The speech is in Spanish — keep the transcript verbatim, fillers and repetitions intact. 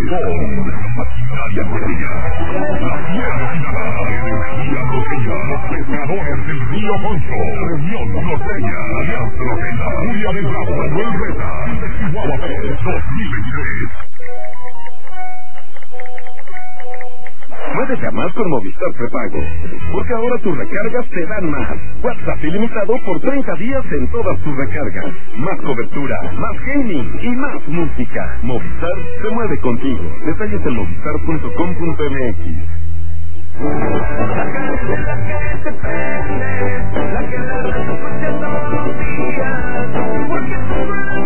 Maquinaria Correa, la fiera refinada, energía norteña, los pescadores del río Concho, Reunión Norteña, Alianza Norteña, Julia del Bravo, Manuel Reta, Chihuahua Fest dos mil veintitrés. Puedes llamar con Movistar Prepago, porque ahora tus recargas te dan más. WhatsApp ilimitado por treinta días en todas tus recargas. Más cobertura, más gaming y más música. Movistar se mueve contigo. Detalles en movistar punto com punto m x. La canción la que te prende, la que la escuchas todos los días, porque tú